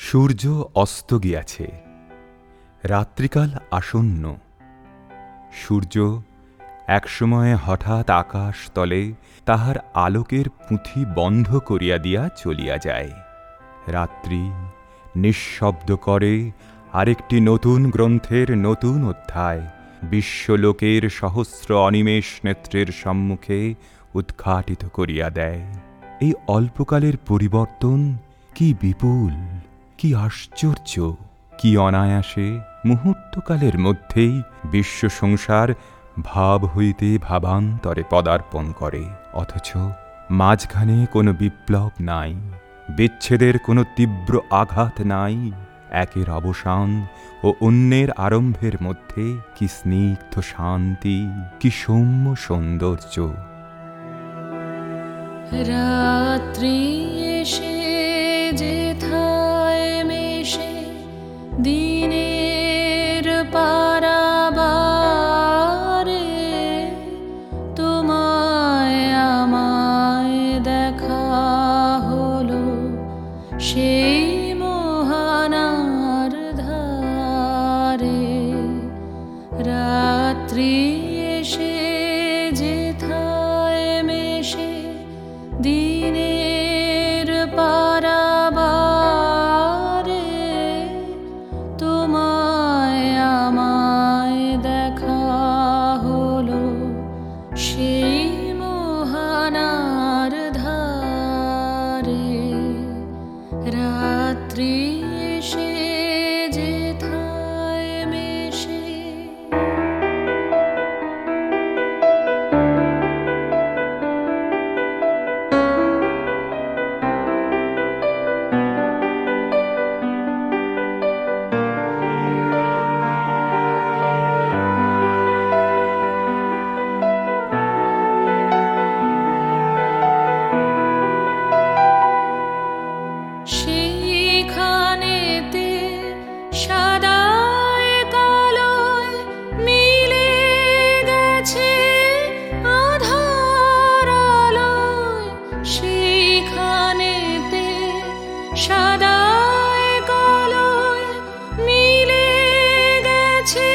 সূর্য অস্ত গিয়াছে, রাত্রিকাল আসন্ন। সূর্য একসময় হঠাৎ আকাশ তলে তাহার আলোকের পুঁথি বন্ধ করিয়া দিয়া চলিয়া যায়। রাত্রি নিঃশব্দ করে আরেকটি নতুন গ্রন্থের নতুন অধ্যায় বিশ্বলোকের সহস্র অনিমেষ নেত্রের সম্মুখে উদ্ঘাটিত করিয়া দেয়। এই অল্পকালের পরিবর্তন কি বিপুল, কি আশ্চর্য, কি অনায়াসে মুহূর্তকালের মধ্যেই বিশ্ব সংসার ভাব হইতে ভাবান্তরে পদার্পণ করে। অথচ মাঝখানে কোনো বিপ্লব নাই, বিচ্ছেদের কোনো তীব্র আঘাত নাই। একের অবসান ও অন্যের আরম্ভের মধ্যে কি স্নিগ্ধ শান্তি, কি সৌম্য সৌন্দর্য। রাত্রি এসে যেথায় মেশে দিনের পারাবারে, তোমায় আমায় দেখা হলো সেই মোহনার ধারে। রাত্রি এসে যেথায় মেশে দিনের পারাবারে, তোমায় আমায় দেখা হলো সেই মোহনার ধারে। রাত্রি এসে যেথায় মেশে। সেইখানেতে সাদায় কালোয় মিলে গেছে আধার আলোয়। সেইখানেতে সাদায় কালোয় মিলে গেছে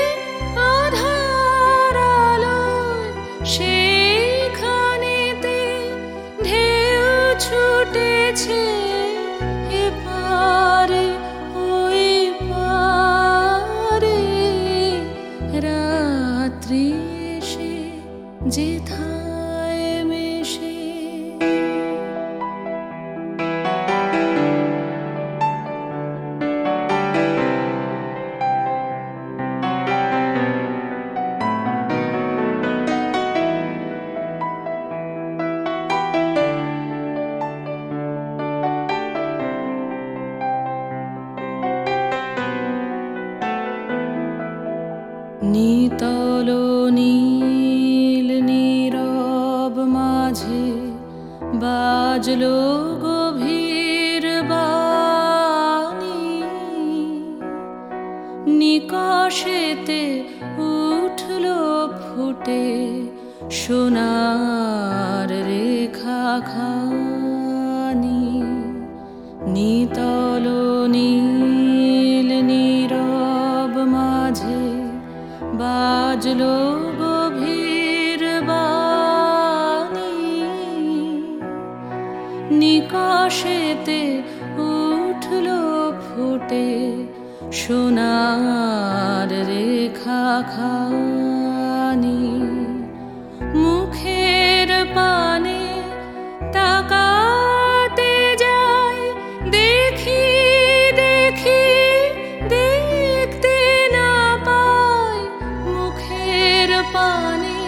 আধার আলোয়। সেইখানেতে ঢেউ ছুটেছে এপারে ওই পারে। রাত্রি এসে যেথায় মেশে। নিতল নীল নীরব মাঝে বাজলো গভীর বাণী। নিকষেতে উঠলো ফুটে সোনার রেখা খানি। নিতল নীল নীরব মাঝে বাজলো গভীর বাণী। নিকষেতে উঠলো ফুটে সোনার রেখা খানি। মুখের পানে তাকাতে যাই, দেখি দেখি দেখতে না পাই। মুখের পানে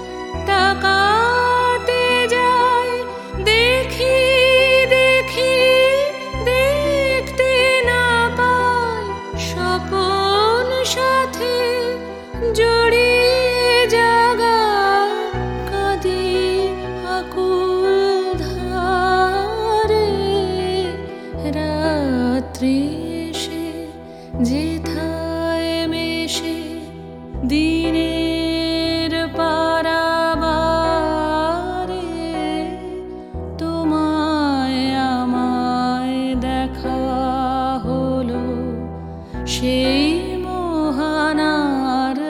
তাকাতে যাই, দেখি দেখি দেখতে না পাই। স্বপন সাথে জড়িয়ে জাগা কাঁদি আকুল ধারে। রাত্রি এসে যেথায় মেশে দিনের পারাবারে, তোমায় আমায় দেখা সেই মোহনার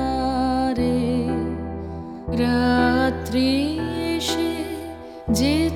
ধারে রাত্রি এসে যে